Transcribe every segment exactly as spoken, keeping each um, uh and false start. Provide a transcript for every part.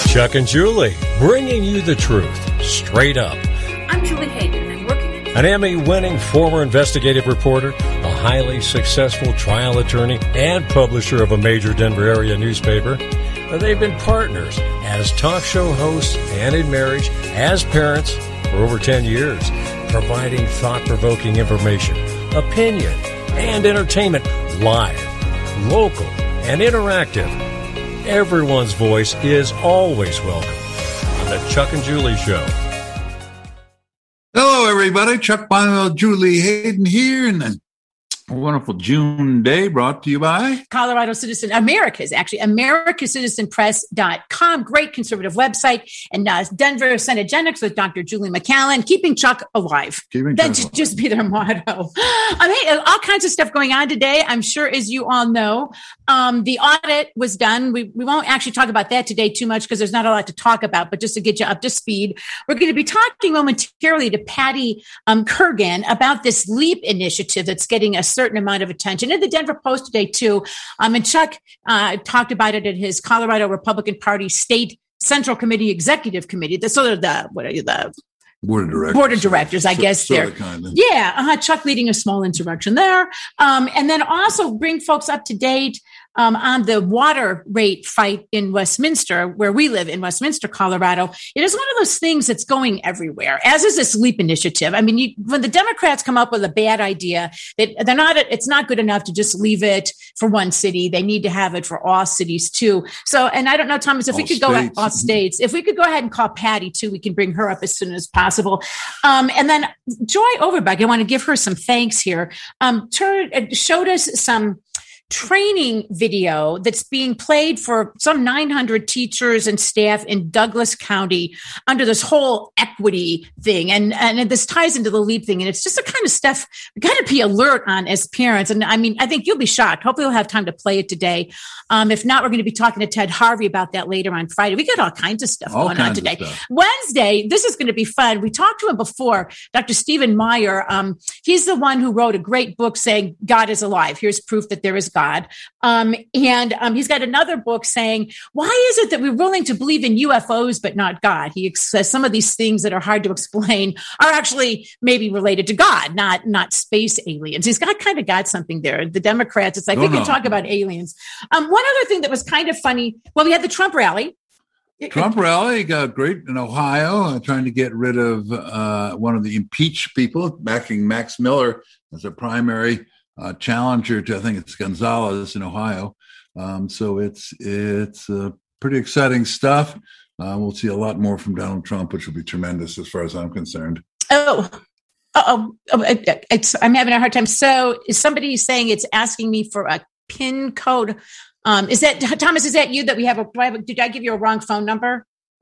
Chuck and Julie, bringing you the truth, straight up. I'm Julie Hayden, and I'm working at... An Emmy-winning former investigative reporter, a highly successful trial attorney, and publisher of a major Denver area newspaper. They've been partners as talk show hosts and in marriage as parents for over ten years, providing thought-provoking information, opinion, and entertainment live, local, and interactive. Everyone's voice is always welcome on the Chuck and Julie Show. Hello, everybody. Chuck Bonneville, Julie Hayden here, and a wonderful June day brought to you by Colorado Citizen, America's actually, America Citizen Press dot com. Great conservative website. And uh, Denver Senegenics with Doctor Julie McCallan, keeping Chuck alive. Keeping that Chuck should alive. just be their motto. I mean, all kinds of stuff going on today. I'm sure, as you all know, um, the audit was done. We, we won't actually talk about that today too much because there's not a lot to talk about, but just to get you up to speed, we're going to be talking momentarily to Patty um, Kurgan about this LEAP initiative that's getting a certain amount of attention. In the Denver Post today, too. Um, and Chuck uh, talked about it at his Colorado Republican Party State Central Committee Executive Committee, the sort of the, what are you, the Board of Directors. Board of Directors, I so, guess. Sort there. kind of. Yeah. Uh-huh, Chuck leading a small insurrection there. Um, and then also bring folks up to date um, on the water rate fight in Westminster, where we live in Westminster, Colorado. It is one of those things that's going everywhere, as is this LEAP initiative. I mean, you, when the Democrats come up with a bad idea, they, they're not, it's not good enough to just leave it for one city. They need to have it for all cities too. So, and I don't know, Thomas, if all we could states. go all states, if we could go ahead and call Patty too, we can bring her up as soon as possible. Um, and then Joy Overbeck, I want to give her some thanks here. Um, tur- showed us some training video that's being played for some nine hundred teachers and staff in Douglas County under this whole equity thing. And, and this ties into the LEAP thing. And it's just the kind of stuff we got to be alert on as parents. And I mean, I think you'll be shocked. Hopefully we'll have time to play it today. Um, if not, we're going to be talking to Ted Harvey about that later on Friday. We got all kinds of stuff all going on today. Wednesday, this is going to be fun. We talked to him before, Doctor Stephen Meyer. Um, he's the one who wrote a great book saying God is alive. Here's proof that there is God. Um, and um, he's got another book saying, why is it that we're willing to believe in U F Os but not God? He says some of these things that are hard to explain are actually maybe related to God, not not space aliens. He's got kind of got something there. The Democrats, it's like, Oh, we can no. talk about aliens. Um, one other thing that was kind of funny, well, we had the Trump rally. Trump rally got great in Ohio, uh, trying to get rid of uh, one of the impeached people, backing Max Miller as a primary uh, challenger to, I think it's Gonzalez in Ohio. Um, so it's it's uh, pretty exciting stuff. Uh, we'll see a lot more from Donald Trump, which will be tremendous as far as I'm concerned. Oh, oh, oh it, it's, I'm having a hard time. So is somebody saying it's asking me for a PIN code? Um, is that, Thomas, is that you that we have a, do I have a, did I give you a wrong phone number?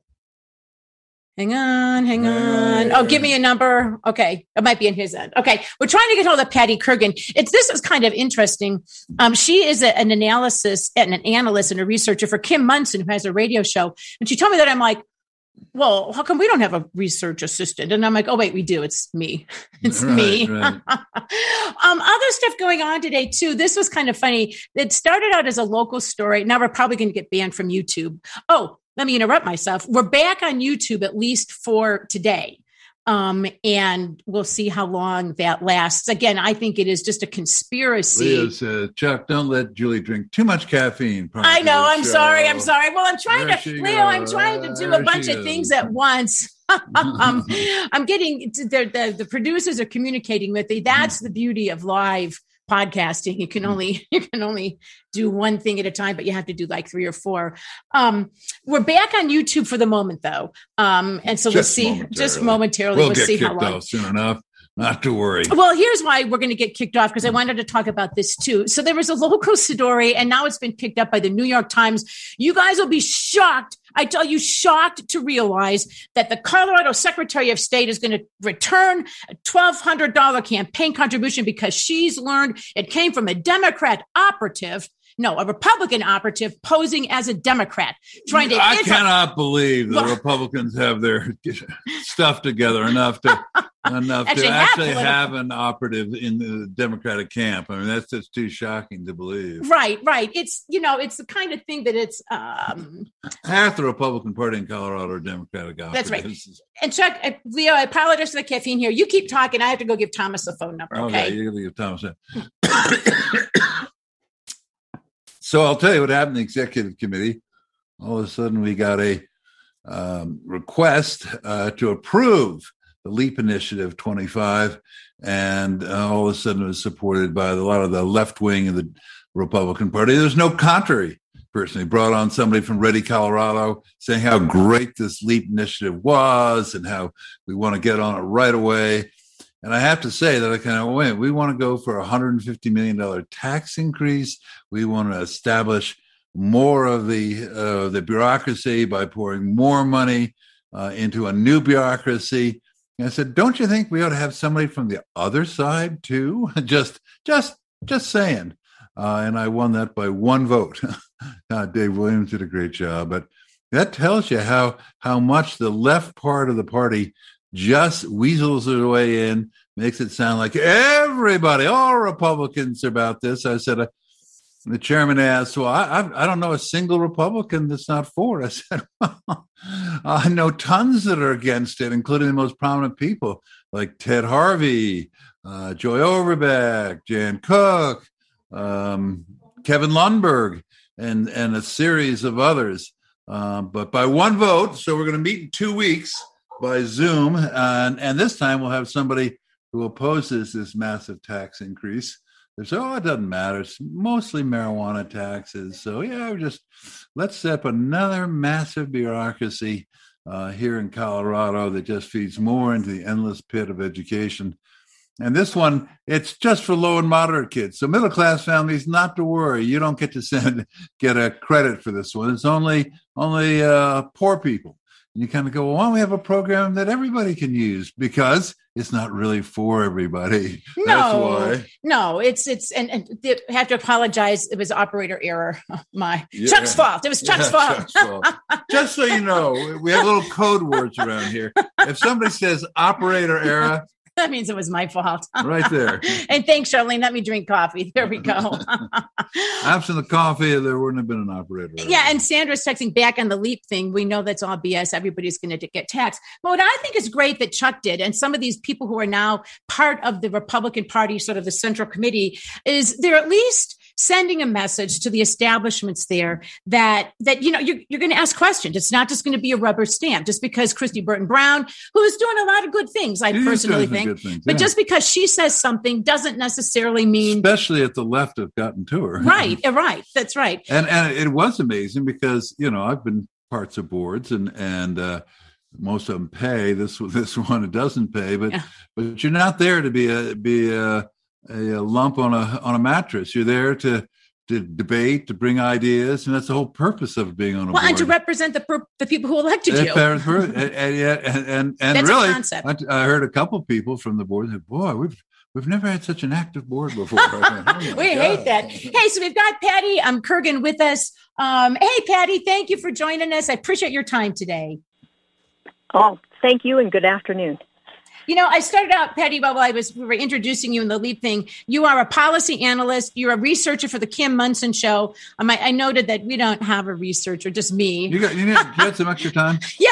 Hang on, hang on. Oh, give me a number. Okay. It might be in his end. Okay. We're trying to get hold of Patty Kurgan. It's, this is kind of interesting. Um, she is a, an analysis and an analyst and a researcher for Kim Munson, who has a radio show. And she told me that. I'm like, well, how come we don't have a research assistant? And I'm like, oh, wait, we do. It's me. It's Right, me. right. um, other stuff going on today, too. This was kind of funny. It started out as a local story. Now we're probably going to get banned from YouTube. Oh, let me interrupt myself. We're back on YouTube, at least for today. Um, and we'll see how long that lasts. Again, I think it is just a conspiracy. Leo says, Chuck, don't let Julie drink too much caffeine. I know. I'm Show. sorry. I'm sorry. Well, I'm trying There to, she Leo, I'm goes. trying to do There a bunch she of is. things at once. um, I'm getting, the, the, the producers are communicating with me. That's the beauty of live podcasting. You can only, you can only do one thing at a time, but you have to do like three or four. Um, we're back on YouTube for the moment though. Um, and so Just we'll see, momentarily. just momentarily, We'll we'll get see how kicked long. off soon enough. Not to worry. Well, here's why we're going to get kicked off, because I wanted to talk about this too. So there was a local story, and now it's been picked up by the New York Times. You guys will be shocked. I tell you, shocked to realize that the Colorado Secretary of State is going to return a twelve hundred dollars campaign contribution because she's learned it came from a Democrat operative. No, a Republican operative posing as a Democrat, trying to. I inter- cannot believe the Well- Republicans have their stuff together enough to enough actually to have actually political- have an operative in the Democratic camp. I mean, that's just too shocking to believe. Right, right. It's, you know, it's the kind of thing that it's... Um, Half the Republican Party in Colorado are Democratic operatives. That's right. And Chuck, uh, Leo, I apologize for the caffeine here. You keep talking. I have to go give Thomas the phone number, okay? Okay, you're going to give Thomas that. So I'll tell you what happened in the executive committee. All of a sudden, we got a um, request uh, to approve the LEAP Initiative twenty-five, and uh, all of a sudden it was supported by a lot of the left wing of the Republican Party. There's no contrary person. He brought on somebody from Ready, Colorado, saying how great this LEAP Initiative was and how we want to get on it right away. And I have to say that I kind of went, we want to go for a one hundred fifty million dollars tax increase. We want to establish more of the uh, the bureaucracy by pouring more money uh, into a new bureaucracy. And I said, don't you think we ought to have somebody from the other side too? just, just, just saying. Uh, and I won that by one vote. uh, Dave Williams did a great job, but that tells you how how much the left part of the party just weasels their way in, makes it sound like everybody, all Republicans are about this. I said, uh, the chairman asked, well, I, I, I don't know a single Republican that's not for it. I said, well, I know tons that are against it, including the most prominent people like Ted Harvey, uh, Joy Overbeck, Jan Cook, um, Kevin Lundberg, and, and a series of others. Uh, but by one vote, so we're going to meet in two weeks by Zoom, uh, and, and this time we'll have somebody who opposes this massive tax increase. They say, oh, it doesn't matter. It's mostly marijuana taxes. So, yeah, just let's set up another massive bureaucracy uh, here in Colorado that just feeds more into the endless pit of education. And this one, it's just for low and moderate kids. So middle-class families, not to worry. You don't get to send get a credit for this one. It's only only uh, poor people. And you kind of go, well, why don't we have a program that everybody can use? Because it's not really for everybody. No, That's why. no, it's, it's, and, and I have to apologize. It was operator error. Oh, my Yeah. Chuck's fault. It was Chuck's Yeah, fault. Chuck's fault. Just so you know, we have little code words around here. If somebody says operator error, That means it was my fault. right there. And thanks, Charlene. Let me drink coffee. There we go. Absent the coffee, there wouldn't have been an operator error. Yeah, and Sandra's texting back on the LEAP thing. We know that's all B S. Everybody's going to get taxed. But what I think is great that Chuck did, and some of these people who are now part of the Republican Party, sort of the Central Committee, is they're at least sending a message to the establishments there that, that you know, you're, you're going to ask questions. It's not just going to be a rubber stamp just because Christy Burton Brown, who is doing a lot of good things, I She is personally doing some think, good things, but yeah. just because she says something doesn't necessarily mean Especially if the left have gotten to her. right. Right. That's right. And and it was amazing because, you know, I've been parts of boards and, and uh, most of them pay. This this one, it doesn't pay, but Yeah. but you're not there to be a be a, a lump on a on a mattress. You're there to to debate, to bring ideas, and that's the whole purpose of being on a Well, board. and to represent the per- the people who elected you. and, and, and, and, and That's a really, concept. I, I heard a couple people from the board say, boy, we've we've never had such an active board before. I went, oh my We God. hate that. Hey, so we've got Patty um, Kurgan with us. Um, hey, Patty, thank you for joining us. I appreciate your time today. Oh, thank you and good afternoon. You know, I started out, Patty, while I was we were introducing you in the LEAP thing. You are a policy analyst. You're a researcher for the Kim Munson Show. Um, I, I noted that we don't have a researcher, just me. You got you, need, you had some extra time. Yeah.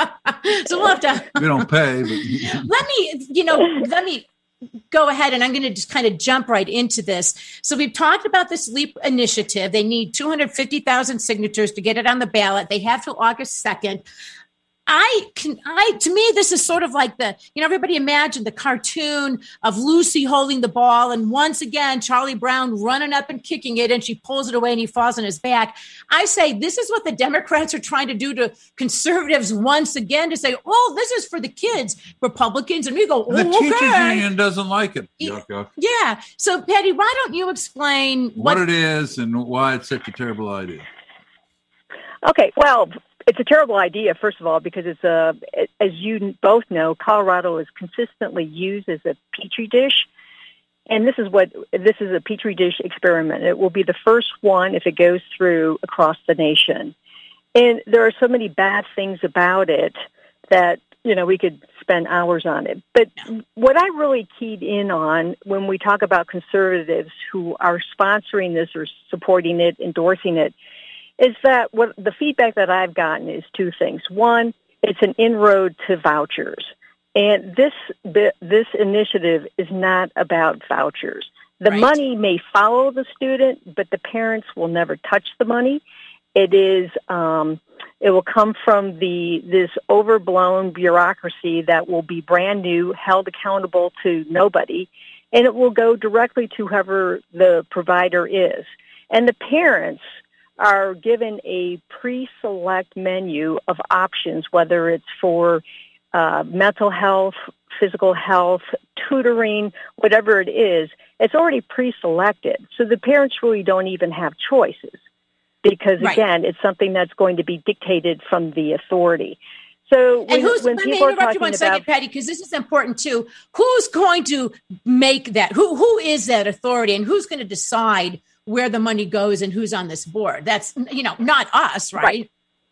So we'll have to. We don't pay, but Let me, you know, let me go ahead and I'm going to just kind of jump right into this. So we've talked about this LEAP initiative. They need two hundred fifty thousand signatures to get it on the ballot. They have till August second. I can, I, to me, this is sort of like the, you know, everybody imagined the cartoon of Lucy holding the ball. And once again, Charlie Brown running up and kicking it and she pulls it away and he falls on his back. I say, this is what the Democrats are trying to do to conservatives once again, to say, oh, this is for the kids, Republicans. And we go, oh, the teachers okay. union doesn't like it. Yuck, yuck. Yeah. So Patty, why don't you explain What, what, it is and why it's such a terrible idea. Okay, well, it's a terrible idea, first of all, because it's a, as you both know, Colorado is consistently used as a petri dish. And this is what, this is a petri dish experiment. It will be the first one if it goes through across the nation. And there are so many bad things about it that you know, we could spend hours on it. But what I really keyed in on when we talk about conservatives who are sponsoring this or supporting it, endorsing it, is that what the feedback that I've gotten is two things. One, it's an inroad to vouchers. And this this initiative is not about vouchers. The right. money may follow the student, but the parents will never touch the money. It is um, it will come from the this overblown bureaucracy that will be brand new, held accountable to nobody, and it will go directly to whoever the provider is. And the parents are given a pre-select menu of options, whether it's for uh, mental health, physical health, tutoring, whatever it is. It's already pre-selected. So the parents really don't even have choices because, right. again, it's something that's going to be dictated from the authority. So when, and who's, when let people me are interrupt talking you one about, second, Patty, because this is important too. Who's going to make that? Who Who is that authority, and who's going to decide where the money goes and who's on this board? That's, you know, not us, right? right.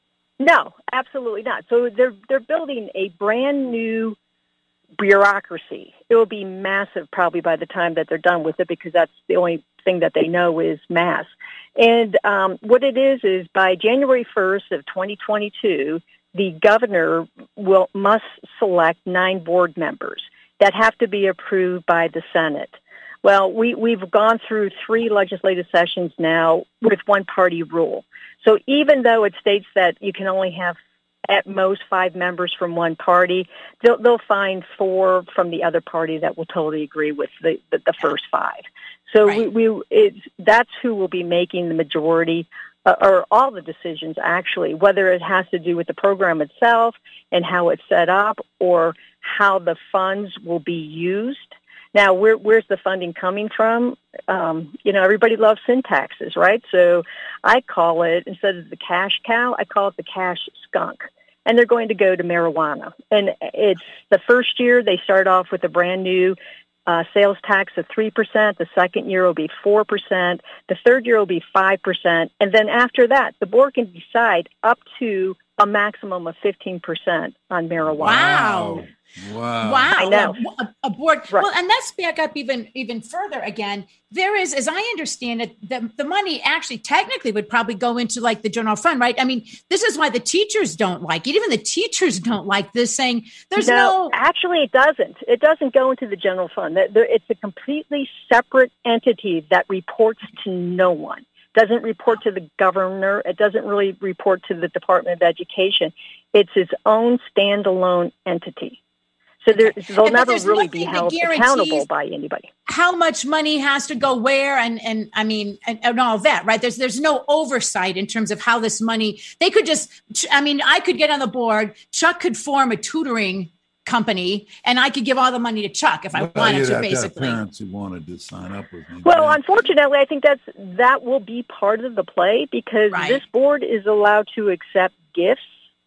No, absolutely not. So they're they're building a brand new bureaucracy. It will be massive probably by the time that they're done with it because that's the only thing that they know is mass. And um, what it is is by January first of twenty twenty-two, the governor will must select nine board members that have to be approved by the Senate. Well, we, we've gone through three legislative sessions now with one-party rule. So even though it states that you can only have at most five members from one party, they'll, they'll find four from the other party that will totally agree with the, the, the first five. So right. we, we it's, that's who will be making the majority uh, or all the decisions, actually, whether it has to do with the program itself and how it's set up or how the funds will be used. Now, where, where's the funding coming from? Um, you know, everybody loves sin taxes, right? So I call it, instead of the cash cow, I call it the cash skunk. And they're going to go to marijuana. And it's the first year they start off with a brand new uh, sales tax of three percent. The second year will be four percent. The third year will be five percent. And then after that, the board can decide up to a maximum of fifteen percent on marijuana. Wow. Wow. Wow. I know. A, a board. Right. Well, and let's back up even, even further again. There is, as I understand it, the, the money actually technically would probably go into like the general fund, right? I mean, this is why the teachers don't like it. Even the teachers don't like this, saying there's no... No, actually it doesn't. It doesn't go into the general fund. It's a completely separate entity that reports to no one. Doesn't report to the governor. It doesn't really report to the Department of Education. It's its own standalone entity. So there, they'll never really be held accountable by anybody. How much money has to go where, and, and I mean, and, and all that, right? There's there's no oversight in terms of how this money. They could just, I mean, I could get on the board. Chuck could form a tutoring company, and I could give all the money to Chuck if I well, wanted to. Have basically, to have parents who wanted to sign up with me. Well, unfortunately, I think that's that will be part of the play because right. this board is allowed to accept gifts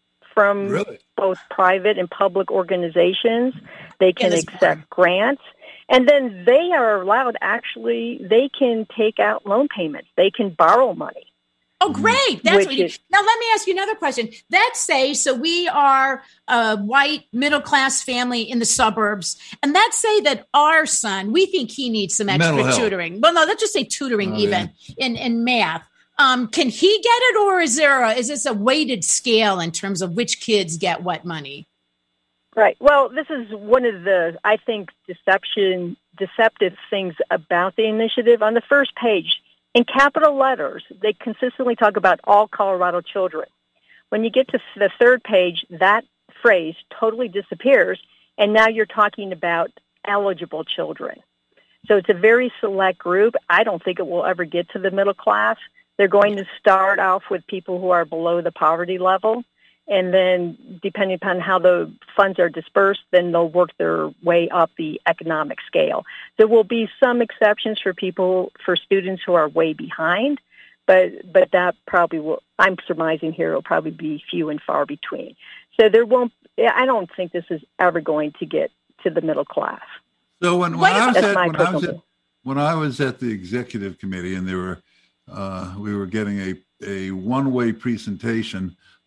from really? both private and public organizations. They can accept board. grants. And then they are allowed, actually, they can take out loan payments. They can borrow money. Oh, great. That's Which what you, is, now let me ask you another question. Let's say, so we are a white middle-class family in the suburbs, and let's say that our son, we think he needs some extra Mental tutoring. health. Well, no, let's just say tutoring oh, even yeah. in, in math. Um, can he get it, or is there a, is this a weighted scale in terms of which kids get what money? Right. Well, this is one of the, I think, deception, deceptive things about the initiative. On the first page, in capital letters, they consistently talk about all Colorado children. When you get to the third page, that phrase totally disappears, and now you're talking about eligible children. So it's a very select group. I don't think it will ever get to the middle class. They're going to start off with people who are below the poverty level, and then depending upon how the funds are dispersed, then they'll work their way up the economic scale. There will be some exceptions for people, for students who are way behind, but but that probably will, I'm surmising here, will probably be few and far between. So there won't, I don't think this is ever going to get to the middle class. So when, when, I, was at, when, I, was at, when I was at the executive committee and there were, uh, we were getting a, a one-way presentation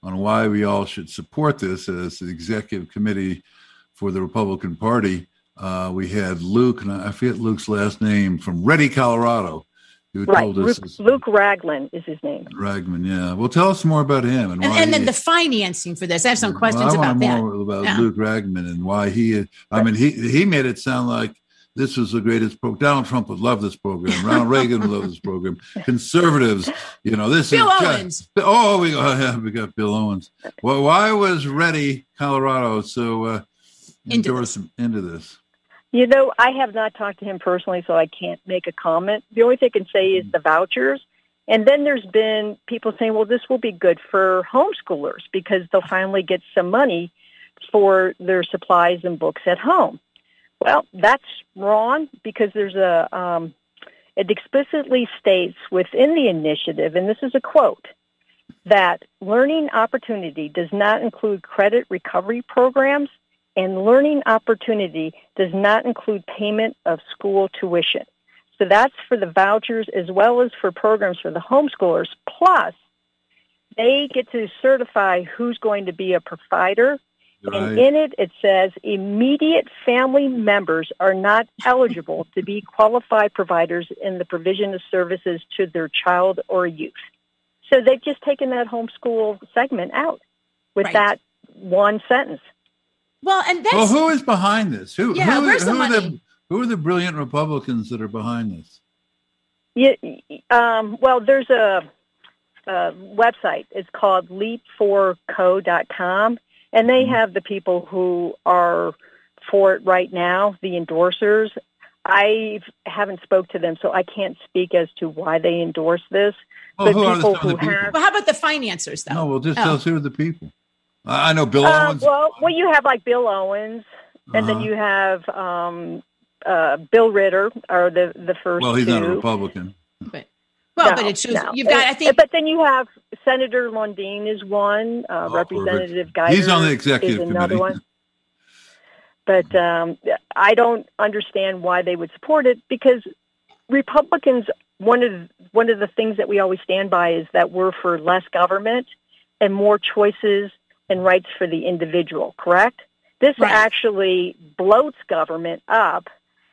on why we all should support this as the executive committee for the Republican Party. Uh, we had Luke, and I forget Luke's last name, from Ready, Colorado, who right. told us. Luke, Luke Ragland is his name. Ragland, yeah. Well, tell us more about him. And, and, why and then he, the financing for this. I have some questions well, I about want that. More about yeah. Luke Ragland and why he, I mean, he, he made it sound like this was the greatest program. Donald Trump would love this program. Ronald Reagan would love this program. Conservatives, you know, this Bill is Owens. Just, oh, we, oh, yeah, we got Bill Owens. Well, why was Ready, Colorado, so uh, endorsed into, into this? You know, I have not talked to him personally, so I can't make a comment. The only thing I can say is the vouchers. And then there's been people saying, well, this will be good for homeschoolers because they'll finally get some money for their supplies and books at home. Well, that's wrong because there's a, um, it explicitly states within the initiative, and this is a quote, that learning opportunity does not include credit recovery programs, and learning opportunity does not include payment of school tuition. So that's for the vouchers as well as for programs for the homeschoolers. Plus, they get to certify who's going to be a provider. Right. And in it, it says immediate family members are not eligible to be qualified providers in the provision of services to their child or youth. So they've just taken that homeschool segment out with right. that one sentence. Well, and that's, well, who is behind this? Who, yeah, who, where's who the money? Are the, who are the brilliant Republicans that are behind this? Yeah, um, well, there's a, a website. It's called leap for co dot com, and they mm-hmm. have the people who are for it right now, the endorsers. I haven't spoke to them, so I can't speak as to why they endorse this. Well, but who people are who the people? have... Well, how about the financiers, though? No, well, just oh. tell us who are the people. I know Bill uh, Owens. Well, well, you have like Bill Owens, and uh-huh. then you have um, uh, Bill Ritter, are the the first. Well, he's two. not a Republican. But, well, no, but it shows no. you've got. I think. But then you have Senator Lundeen is one. Uh, oh, Representative Geiger he's on the executive is another committee. one. But um, I don't understand why they would support it because Republicans. One of one of the things that we always stand by is that we're for less government and more choices and rights for the individual, correct? This right. actually bloats government up,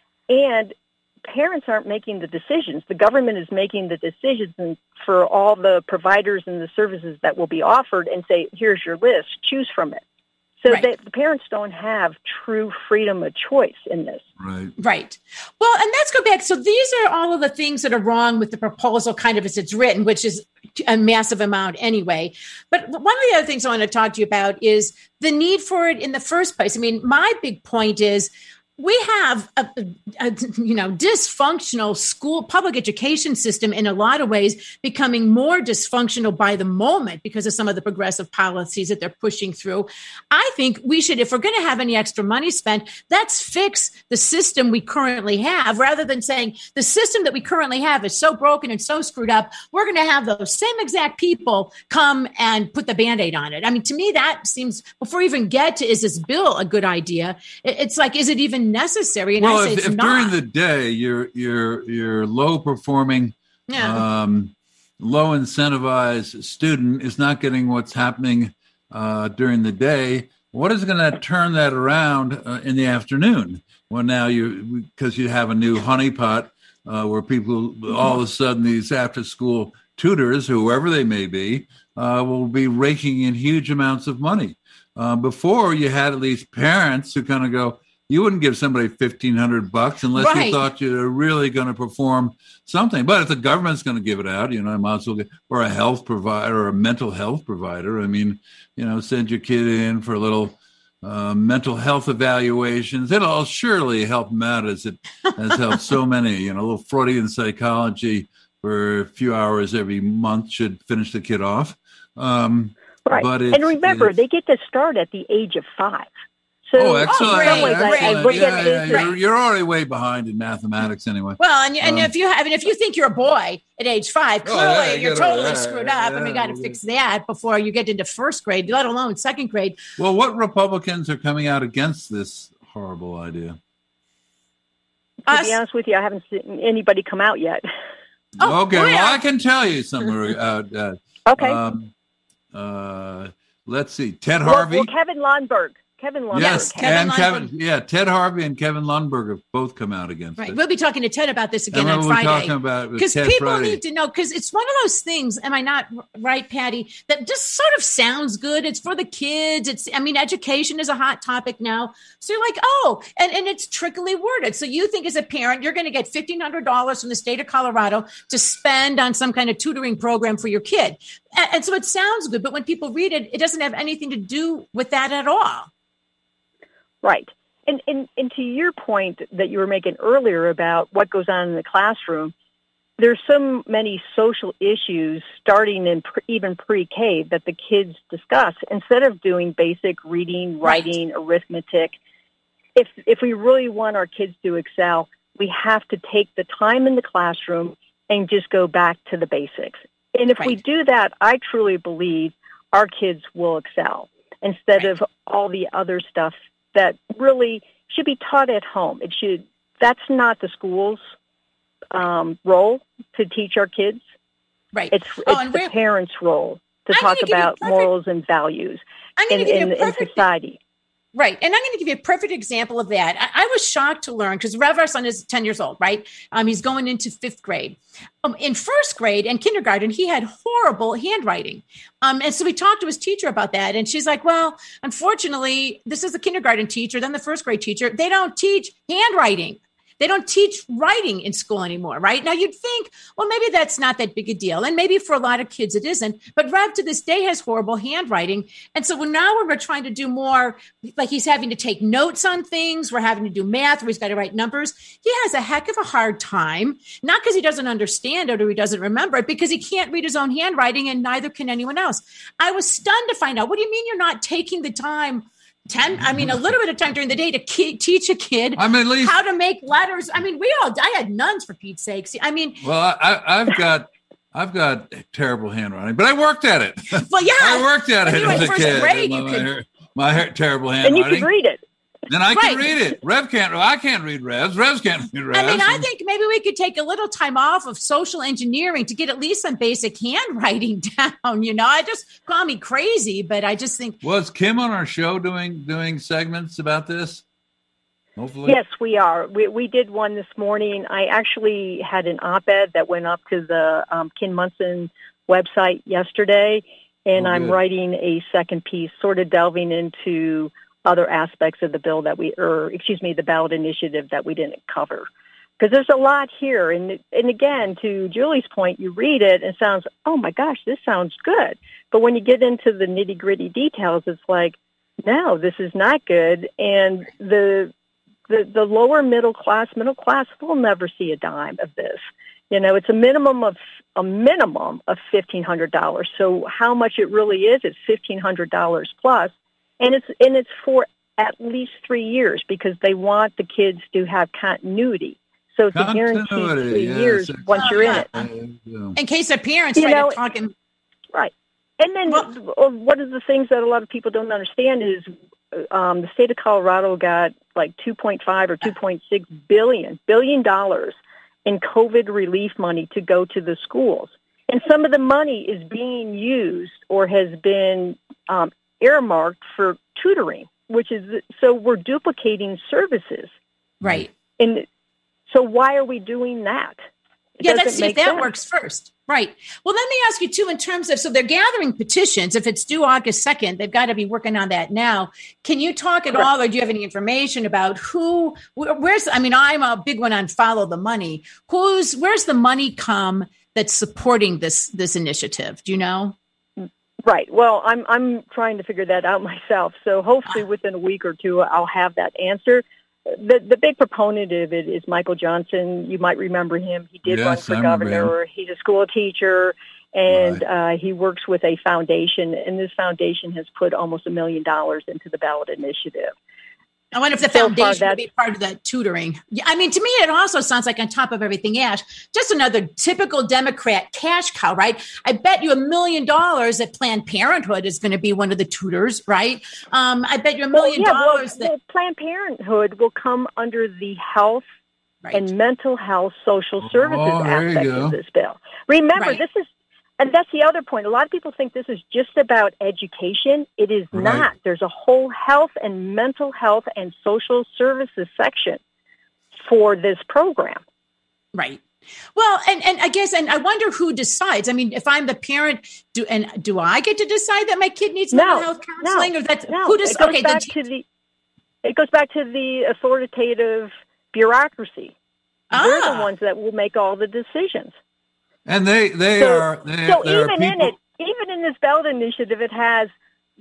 and parents aren't making the decisions. The government is making the decisions for all the providers and the services that will be offered and say, here's your list, choose from it. So right. that the parents don't have true freedom of choice in this. Right. Right. Well, and let's go back. So these are all of the things that are wrong with the proposal kind of as it's written, which is a massive amount anyway. But one of the other things I want to talk to you about is the need for it in the first place. I mean, my big point is we have a, a you know dysfunctional school public education system in a lot of ways, becoming more dysfunctional by the moment because of some of the progressive policies that they're pushing through. I think we should, if we're going to have any extra money spent, let's fix the system we currently have rather than saying the system that we currently have is so broken and so screwed up. We're going to have those same exact people come and put the Band-Aid on it. I mean, to me, that seems, before we even get to, is this bill a good idea? It's like, is it even necessary? And well, I say if, it's if not. during the day you're you're you're low performing, yeah. um, low incentivized student is not getting what's happening uh, during the day, what is going to turn that around uh, in the afternoon? Well, now you because you have a new honeypot uh, where people all of a sudden these after school tutors, whoever they may be, uh, will be raking in huge amounts of money. Uh, before you had at least parents who kind of go, you wouldn't give somebody fifteen hundred bucks unless right. you thought you were really going to perform something. But if the government's going to give it out, you know, I might as well get, or a health provider or a mental health provider. I mean, you know, send your kid in for a little uh, mental health evaluations. It'll surely help them out as it has helped so many. You know, a little Freudian psychology for a few hours every month should finish the kid off. Um, right. But and remember, they get to start at the age of five. So, oh, excellent! Oh, great, excellent. great. Yeah, yeah, Great. you're, you're already way behind in mathematics anyway. Well, and, and um, if you have, I mean, if you think you're a boy at age five, clearly oh, yeah, you're you gotta, totally yeah, screwed yeah, up, and we got to yeah. fix that before you get into first grade, let alone second grade. Well, what Republicans are coming out against this horrible idea? To Us. be honest with you, I haven't seen anybody come out yet. Oh, okay, well, well, yeah. I can tell you somewhere. Uh, uh, Okay. Um, uh, let's see, Ted Well, Harvey. well, Kevin Lundberg. Kevin Lundberg. Yes, Kevin and Lundberg. Kevin, yeah, Ted Harvey and Kevin Lundberg have both come out against Right. it. We'll be talking to Ted about this again And on what Friday. we're talking about with Because Ted people Friday. need to know, because it's one of those things, am I not right, Patty, that just sort of sounds good. It's for the kids. It's, I mean, education is a hot topic now. So you're like, oh, and, and it's trickily worded. So you think as a parent, you're going to get fifteen hundred dollars from the state of Colorado to spend on some kind of tutoring program for your kid. And, and so it sounds good, but when people read it, it doesn't have anything to do with that at all. Right. And, and and to your point that you were making earlier about what goes on in the classroom, there's so many social issues starting in pre, even pre-K that the kids discuss instead of doing basic reading, writing, right. arithmetic. If if we really want our kids to excel, we have to take the time in the classroom and just go back to the basics. And if right. we do that, I truly believe our kids will excel instead right. of all the other stuff that really should be taught at home. It should. That's not the school's um, role to teach our kids. Right. It's, it's oh, the parents' role to I'm talk about perfect, morals and values in, in, in society. Right. And I'm going to give you a perfect example of that. I, I was shocked to learn because Rev, our son, is ten years old, right? Um, he's going into fifth grade. Um, in first grade and kindergarten, he had horrible handwriting. Um, and so we talked to his teacher about that. And she's like, well, unfortunately, this is the kindergarten teacher, then the first grade teacher. They don't teach handwriting. They don't teach writing in school anymore, right? Now you'd think, well, maybe that's not that big a deal. And maybe for a lot of kids it isn't. But Rev to this day has horrible handwriting. And so now we're trying to do more, like he's having to take notes on things. We're having to do math where he's got to write numbers. He has a heck of a hard time, not because he doesn't understand it or he doesn't remember it, because he can't read his own handwriting and neither can anyone else. I was stunned to find out, what do you mean you're not taking the time Ten, I mean, a little bit of time during the day to ki- teach a kid I mean, at least, how to make letters. I mean, we all, I had nuns for Pete's sakes. I mean, well, I, I've got, I've got terrible handwriting, but I worked at it. Well, yeah, I worked at it as a first kid. Grade, my, you my, could, my, my terrible handwriting. And you could read it. Then I right. can read it. Rev can't. I can't read Revs. Revs can't read Revs. I mean, I think maybe we could take a little time off of social engineering to get at least some basic handwriting down. You know, I just call me crazy, but I just think. Was Kim on our show doing doing segments about this? Hopefully, yes, we are. We we did one this morning. I actually had an op-ed that went up to the um, Kim Munson website yesterday, and oh, I'm writing a second piece, sort of delving into other aspects of the bill that we, or excuse me, the ballot initiative that we didn't cover. Because there's a lot here. And and again, to Julie's point, you read it and it sounds, oh my gosh, this sounds good. But when you get into the nitty gritty details, it's like, no, this is not good. And the, the, the lower middle class, middle class will never see a dime of this. You know, it's a minimum of, a minimum of fifteen hundred dollars. So how much it really is, it's fifteen hundred dollars plus. And it's and it's for at least three years because they want the kids to have continuity. So it's a guaranteed three yes, years exactly. once you're in it. In case of parents, you right, know, talking. Right. And then well, one of the things that a lot of people don't understand is um, the state of Colorado got like two point five or two point six billion, billion dollars in COVID relief money to go to the schools. And some of the money is being used or has been um, earmarked for tutoring, which is, so we're duplicating services. Right. And so why are we doing that? It yeah, let's see if that sense. works first. Right. Well, let me ask you, too, in terms of, so they're gathering petitions. If it's due August second, they've got to be working on that now. Can you talk at Correct. all, or do you have any information about who, where's, I mean, I'm a big one on follow the money. Who's, where's the money come that's supporting this, this initiative? Do you know? Right. Well, I'm I'm trying to figure that out myself. So hopefully within a week or two, I'll have that answer. The the big proponent of it is Michael Johnson. You might remember him. He did yes, run for I governor. He's a school teacher, and right. uh, he works with a foundation. And this foundation has put almost a million dollars into the ballot initiative. I wonder if the so foundation would be part of that tutoring. Yeah, I mean, to me, it also sounds like on top of everything else, just another typical Democrat cash cow, right? I bet you a million dollars that Planned Parenthood is going to be one of the tutors, right? Um, I bet you a million well, yeah, dollars well, that well, Planned Parenthood will come under the health right. and mental health social services oh, aspect of this bill. Remember, right. this is And that's the other point. A lot of people think this is just about education. It is Right. not. There's a whole health and mental health and social services section for this program. Right. Well, and, and I guess, and I wonder who decides. I mean, if I'm the parent, do and do I get to decide that my kid needs No, mental health counseling, no, or that's no. who does? It goes Okay, back the, to the. It goes back to the authoritative bureaucracy. ah, They're the ones that will make all the decisions. And they they So- are they, So there even are in people. it, even in this ballot initiative, it has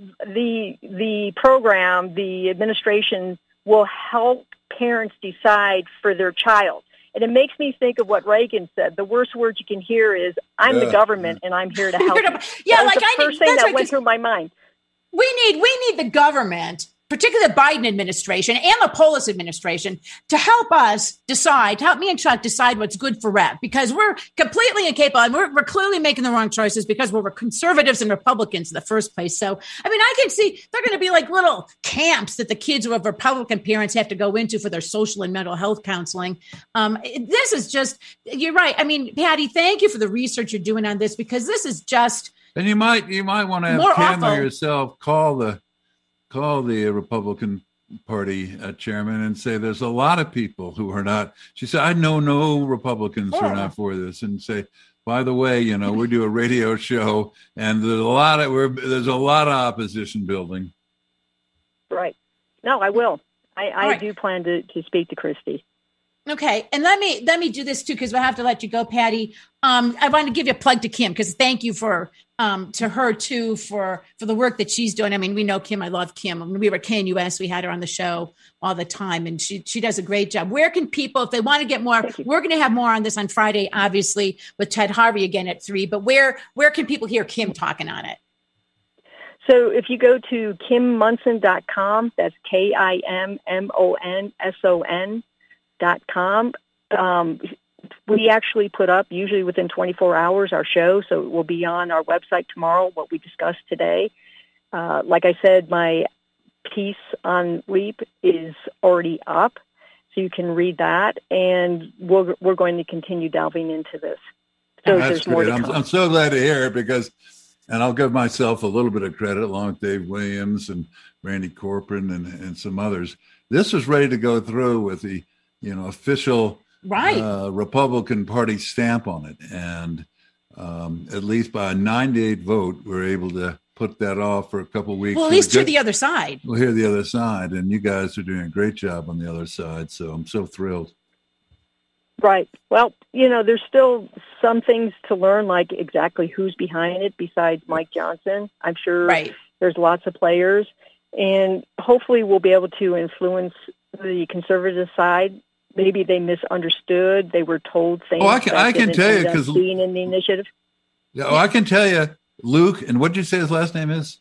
the the program, the administration will help parents decide for their child. And it makes me think of what Reagan said. The worst word you can hear is, "I'm Yeah. the government and I'm here to help." Here to- you." yeah, That was like the I first need. thing That's that right, went 'cause through my mind. we need we need the government, particularly the Biden administration and the Polis administration, to help us decide, help me and Chuck decide what's good for rep, because we're completely incapable and we're, we're clearly making the wrong choices because we're conservatives and Republicans in the first place. So, I mean, I can see they're going to be like little camps that the kids of Republican parents have to go into for their social and mental health counseling. Um, this is just, you're right. I mean, Patty, thank you for the research you're doing on this, because this is just, And you might you might want to have More Kim awful. or yourself call the call the Republican Party uh, chairman and say there's a lot of people who are not. She said, I know no Republicans who are not for this, and say, by the way, you know, we do a radio show, and there's a lot of we're, there's a lot of opposition building. Right. No, I will. I, I right. do plan to, to speak to Christy. okay, and let me let me do this too, because we'll have to let you go, Patty. Um, I want to give you a plug to Kim, because thank you for um, to her too for for the work that she's doing. I mean, we know Kim. I love Kim. When we were at K N U S, we had her on the show all the time, and she she does a great job. Where can people, if they want to get more, we're going to have more on this on Friday, obviously with Ted Harvey again at three. But where where can people hear Kim talking on it? So if you go to kim monson dot com, that's K I M M O N S O N dot com. Um, we actually put up, usually within twenty-four hours, our show, so it will be on our website tomorrow, what we discussed today. Uh, like I said, my piece on LEAP is already up, so you can read that, and we're, we're going to continue delving into this. So That's there's more great. to I'm, come. I'm so glad to hear it, because, and I'll give myself a little bit of credit along with Dave Williams and Randy Corcoran and, and some others. This was ready to go through with the, you know, official Right. uh, Republican Party stamp on it. And um, at least by a nine to eight vote, we're able to put that off for a couple of weeks. Well, at So least the to good- the other side. We'll hear the other side, and you guys are doing a great job on the other side. So I'm so thrilled. Right. Well, you know, there's still some things to learn, like exactly who's behind it besides Mike Johnson. I'm sure Right. there's lots of players, and hopefully we'll be able to influence the conservative side. Maybe they misunderstood. They were told things. Oh, I can- that I can didn't tell you, end up 'cause- being in the initiative. Yeah, oh, I can tell you, Luke, and what did you say his last name is?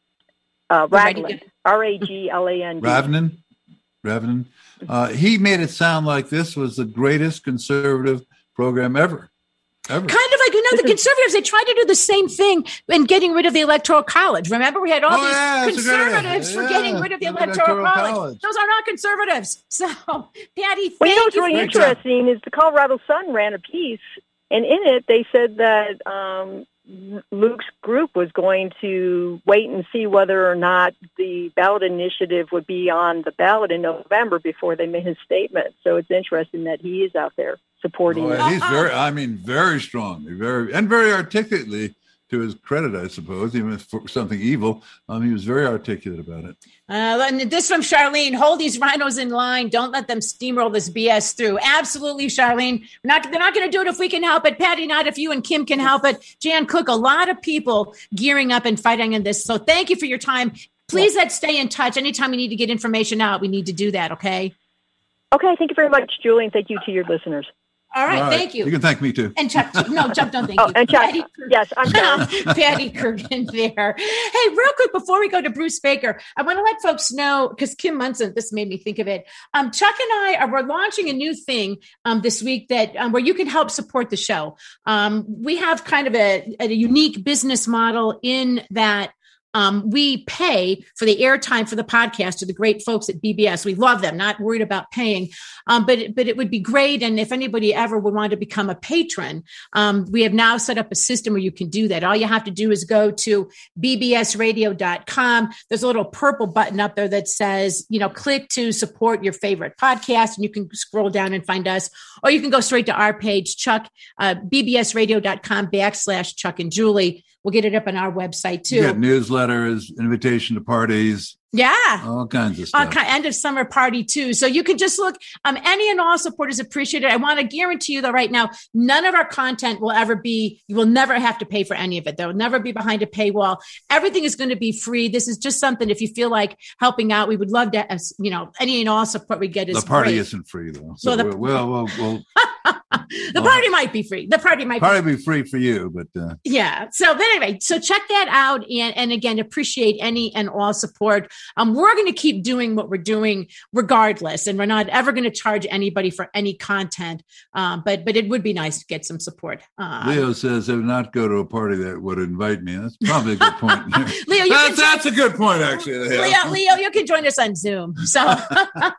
Uh, Ready Ragland, to- R A G L A N D. Ravnan. Ravnan. Uh, he made it sound like this was the greatest conservative program ever. Ever. Kind of like, you know, the conservatives, they tried to do the same thing in getting rid of the Electoral College. Remember, we had all Oh, these yeah, that's a good idea. conservatives for Yeah, getting rid of the the Electoral, Electoral College. College. Those are not conservatives. So, Patty, thank Well, you know what's you. really for- Great job. interesting is the Colorado Sun ran a piece, and in it they said that um, Luke's group was going to wait and see whether or not the ballot initiative would be on the ballot in November before they made his statement. So it's interesting that he is out there supporting Oh, it. yeah, he's very, I mean, very strongly, very, and very articulately, to his credit, I suppose, even if for something evil. Um, he was very articulate about it. Uh, and this from Charlene, hold these rhinos in line. Don't let them steamroll this B S through. Absolutely, Charlene. We're not, they're not going to do it if we can help it. Patty, not if you and Kim can help it. Jan Cook, a lot of people gearing up and fighting in this. So thank you for your time. Please let's stay in touch. Anytime we need to get information out, we need to do that, okay? Okay, thank you very much, Julie, and thank you to your listeners. All right, All right. thank you. You can thank me too. And Chuck, too. No, Chuck, don't thank Oh, you. and Chuck, Patty, yes, I'm sorry. Patty Kurgan there. Hey, real quick, before we go to Bruce Baker, I want to let folks know, because Kim Monson, this made me think of it. Um, Chuck and I are we're launching a new thing um, this week that um, where you can help support the show. Um, we have kind of a, a unique business model in that Um, we pay for the airtime for the podcast to the great folks at B B S. We love them, not worried about paying. Um, but, but it would be great. And if anybody ever would want to become a patron, um, we have now set up a system where you can do that. All you have to do is go to b b s radio dot com. There's a little purple button up there that says, you know, click to support your favorite podcast, and you can scroll down and find us, or you can go straight to our page, Chuck, uh, b b s radio dot com backslash Chuck and Julie. We'll get it up on our website too. You get newsletters, invitation to parties. Yeah. All kinds of stuff. Uh, end of summer party too. So you can just look, um, any and all support is appreciated. I want to guarantee you that right now, none of our content will ever be, you will never have to pay for any of it. There will never be behind a paywall. Everything is going to be free. This is just something, if you feel like helping out, we would love to, you know, any and all support we get is The party great. isn't free though. So well, the, we'll, we'll, we'll, the party might be free. The party might probably be free for you, but uh, yeah. So, but anyway, so check that out, and and again, appreciate any and all support. Um, we're going to keep doing what we're doing regardless, and we're not ever going to charge anybody for any content. Um, but but it would be nice to get some support. Um, Leo says I would not go to a party that would invite me. That's probably a good point. Leo, you that's, can that's a good point, actually. Leo, Leo, you can join us on Zoom. So, hey,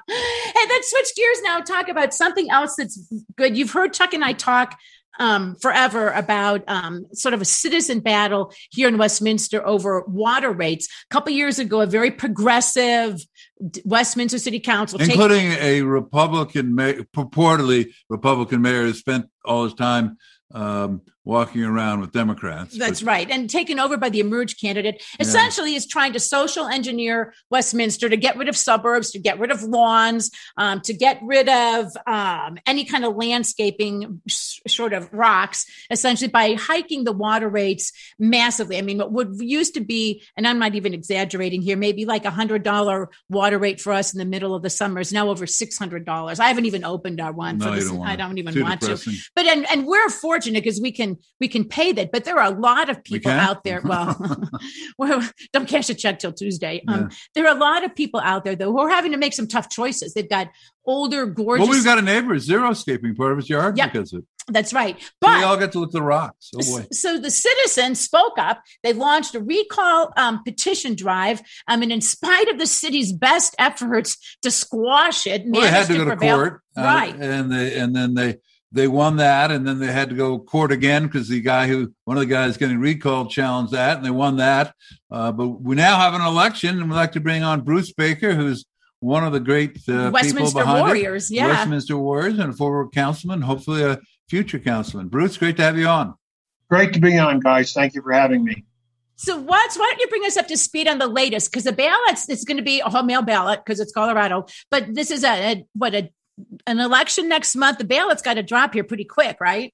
let's switch gears now. Talk about something else that's good. You've heard Chuck and I talk um, forever about um, sort of a citizen battle here in Westminster over water rates. A couple years ago, a very progressive Westminster City Council, including take- a Republican, mayor, purportedly Republican mayor, who spent all his time um, walking around with Democrats. That's but- right. And taken over by the Emerge candidate, yeah. essentially is trying to social engineer Westminster to get rid of suburbs, to get rid of lawns, um, to get rid of um, any kind of landscaping sh- short of rocks, essentially by hiking the water rates massively. I mean, what would used to be, and I'm not even exaggerating here, maybe like a one hundred dollars water rate for us in the middle of the summer is now over six hundred dollars. I haven't even opened our one. No, for this. you don't want I don't even Too want depressing. to. But and, and we're fortunate because we can we can pay that. But there are a lot of people out there. Well, well, don't cash a check till Tuesday. Um, Yeah. There are a lot of people out there though who are having to make some tough choices. They've got older, gorgeous. Well, we've got a neighbor zero-scaping part of his yard Yep. because of it. That's right. So But we all get to look at the rocks. Oh boy. so the citizens spoke up. They launched a recall um, petition drive. I mean, in spite of the city's best efforts to squash it, Well, they had to managed go to prevail. court, uh, Right. and they and then they they won that, and then they had to go court again because the guy who one of the guys getting recalled challenged that, and they won that. Uh, but we now have an election, and we'd like to bring on Bruce Baker, who's one of the great uh, Westminster people behind Warriors, it. yeah. Westminster Warriors, and a former councilman, hopefully a future councilman. Bruce, great to have you on. Great to be on, guys. Thank you for having me. So what's, why don't you bring us up to speed on the latest? Because the ballots, it's going to be a mail ballot because it's Colorado. But this is a, a what, a an election next month. The ballot's got to drop here pretty quick, right?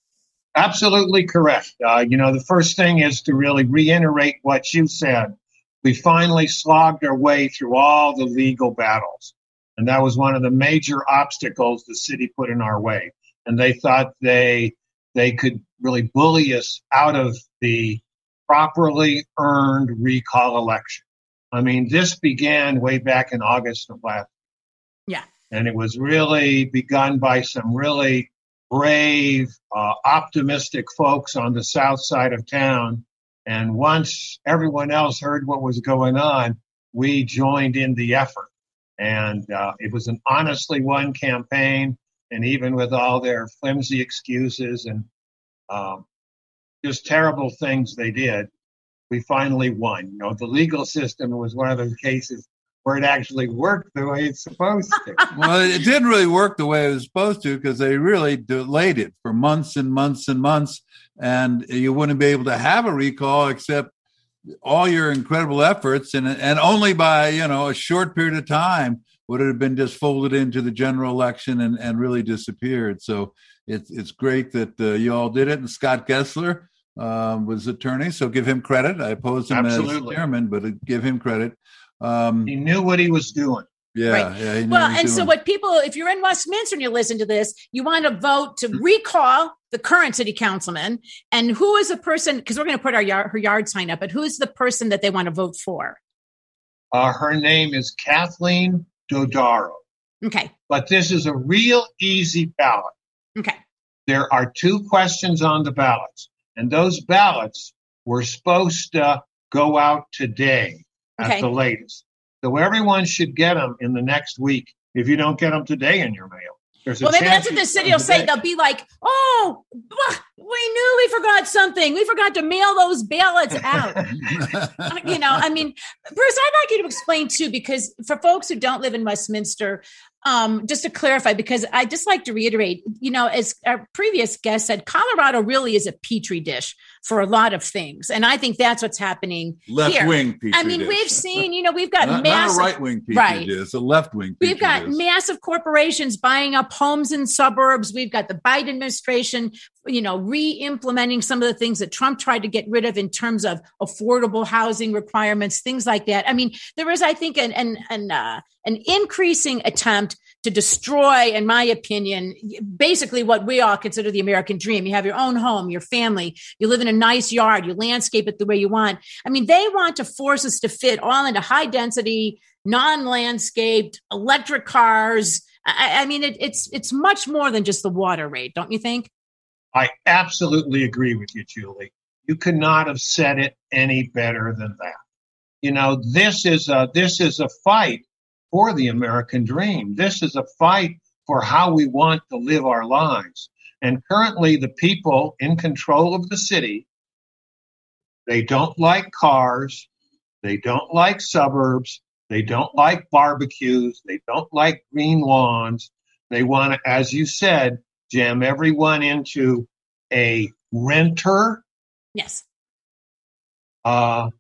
Absolutely correct. Uh, you know, the first thing is to really reiterate what you said. We finally slogged our way through all the legal battles. And that was one of the major obstacles the city put in our way. And they thought they they could really bully us out of the properly earned recall election. I mean, this began way back in August of last year. Yeah. And it was really begun by some really brave, uh, optimistic folks on the south side of town. And once everyone else heard what was going on, we joined in the effort. And uh, it was an honestly won campaign. And even with all their flimsy excuses and um, just terrible things they did, we finally won. You know, the legal system was one of those cases where it actually worked the way it's supposed to. Well, it didn't really work the way it was supposed to because they really delayed it for months and months and months. And you wouldn't be able to have a recall except all your incredible efforts. And, and only by, you know, a short period of time would it have been just folded into the general election and, and really disappeared. So it's it's great that uh, you all did it. And Scott Gessler um, was attorney, so give him credit. I opposed him Absolutely. as chairman, but give him credit. Um, He knew what he was doing. yeah, Right. yeah. he knew Well, what he was and so doing. what people, if you're in Westminster and you listen to this, you want to vote to recall the current city councilman. And who is the person, because we're going to put our yard, her yard sign up, but who's the person that they want to vote for? Uh, her name is Kathleen Dodaro. Okay. But this is a real easy ballot. Okay. There are two questions on the ballots, and those ballots were supposed to go out today at Okay. the latest. So everyone should get them in the next week if you don't get them today in your mail. There's a Well, maybe chance that's what you the get city them will say. today. They'll be like, oh, we knew we forgot something. We forgot to mail those ballots out. You know, I mean, Bruce, I'd like you to explain too, because for folks who don't live in Westminster, um, just to clarify, because I just like to reiterate, you know, as our previous guest said, Colorado really is a petri dish for a lot of things. And I think that's what's happening Left here. wing petri I mean, dish. we've seen, you know, we've got not, massive, not a right wing petri right. dish, it's a left wing petri We've got dish. massive corporations buying up homes in suburbs. We've got the Biden administration, you know, re-implementing some of the things that Trump tried to get rid of in terms of affordable housing requirements, things like that. I mean, there is, I think, an an an, uh, an increasing attempt to destroy, in my opinion, basically what we all consider the American dream. You have your own home, your family, you live in a nice yard, you landscape it the way you want. I mean, they want to force us to fit all into high density, non-landscaped, electric cars. I, I mean, it, it's it's much more than just the water rate, don't you think? I absolutely agree with you, Julie. You could not have said it any better than that. You know, this is a this is a fight for the American dream. This is a fight for how we want to live our lives. And currently, the people in control of the city, they don't like cars, they don't like suburbs, they don't like barbecues, they don't like green lawns. They want to, as you said, jam everyone into a renter, Yes. uh,